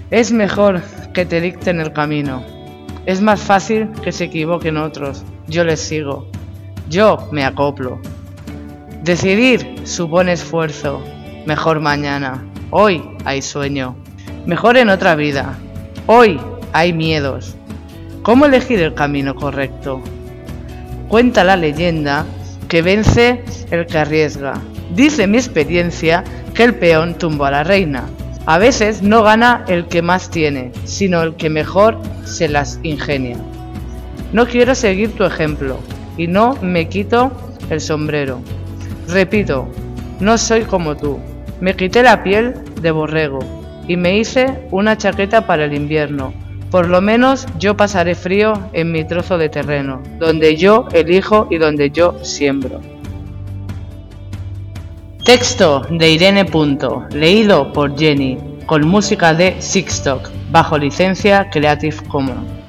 Es mejor que te dicten el camino. Es más fácil que se equivoquen otros. Yo les sigo. Yo me acoplo. Decidir supone esfuerzo. Mejor mañana. Hoy hay sueño. Mejor en otra vida. Hoy hay miedos. ¿Cómo elegir el camino correcto? Cuenta la leyenda que vence el que arriesga. Dice mi experiencia que el peón tumbó a la reina. A veces no gana el que más tiene, sino el que mejor se las ingenia. No quiero seguir tu ejemplo y no me quito el sombrero. Repito, no soy como tú. Me quité la piel de borrego y me hice una chaqueta para el invierno. Por lo menos yo pasaré frío en mi trozo de terreno, donde yo elijo y donde yo siembro. Texto de Irene Punto, leído por Jenny, con música de Sixstock, bajo licencia Creative Commons.